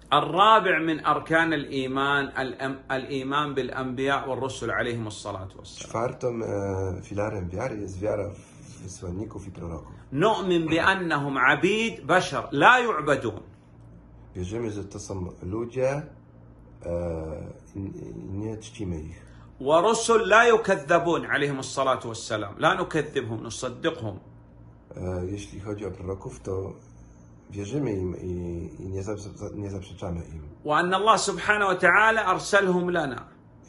الرابع من أركان الإيمان الإيمان بالأنبياء والرسل عليهم الصلاة والسلام. Czwartym filarem wiary jest wiara w wysłanników i proroków. نؤمن بأنهم عبيد بشر لا يعبدون. Wierzymy, że to są ludzie i nie czcimy ich. ورسل لا يكذبون عليهم الصلاة والسلام لا نكذبهم نصدقهم. Jeśli chodzi o proroków, to wierzymy im i nie zaprzeczamy im. وأن الله سبحانه وتعالى أرسلهم لنا.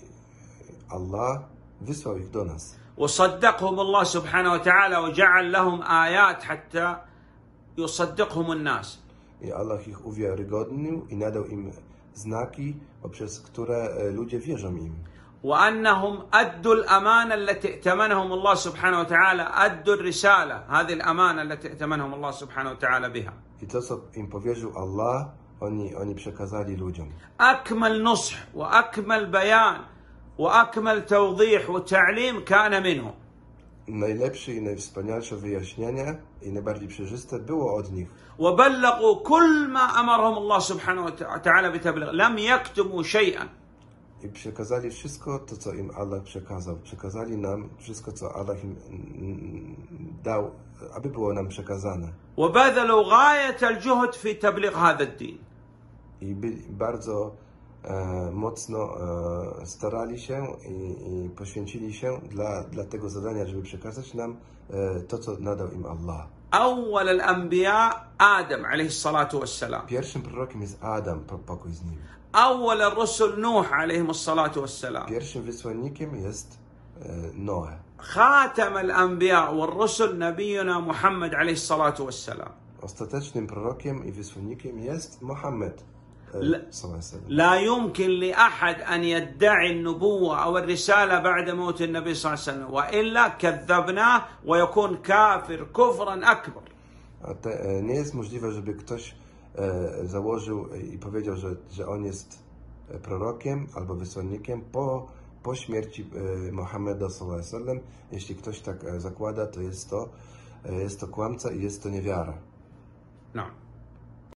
Allah wysłał ich do nas. وصدقهم الله سبحانه وتعالى وجعل لهم آيات حتى يصدقهم الناس. I Allah ich uwiarygodnił i nadał im znaki, poprzez które ludzie wierzą im. وأنهم أدوا الأمانة التي ائتمنهم الله سبحانه وتعالى أدوا الرسالة هذه الأمانة التي ائتمنهم الله سبحانه وتعالى بها. I to, co im powierzył Allah, oni przekazali ludziom. أكمل نصح وأكمل بيان وأكمل توضيح وتعليم كان منهم. Najlepsze i najwspanialsze wyjaśnienie i najbardziej przejrzyste było od nich. وبلغوا كل ما أمرهم الله سبحانه وتعالى بتبليغ لم يكتموا شيئا. I przekazali wszystko to, co im Allah przekazał. Przekazali nam wszystko, co Allah im dał, aby było nam przekazane. وبذلوا غاية الجهد في تبليغ هذا الدين. I bardzo mocno starali się i poświęcili się dla tego zadania, żeby przekazać nam to, co nadał im Allah. أول الأنبياء آدم عليه الصلاة والسلام. Pierwszym prorokiem jest Adam, pokój z nim. أول الرسل نوح عليهم الصلاة والسلام. Pierwszym wysłannikiem jest Noe. خاتم الأنبياء والرسل نبينا محمد عليه الصلاة والسلام. Ostatecznym prorokiem i wysłannikiem jest Muhammad. لا يمكن لأحد أن يدعي النبوة أو الرسالة بعد موت النبي صلى الله عليه وسلم وإلا كذبناه ويكون كافر كفرا أكبر. Nie jest możliwe, żeby ktoś założył i powiedział, że on jest prorokiem albo wysłannikiem po śmierci Muhammada sallallahu alaihi wasallam. Jeśli ktoś tak zakłada, to jest to kłamca i jest to niewiara. No.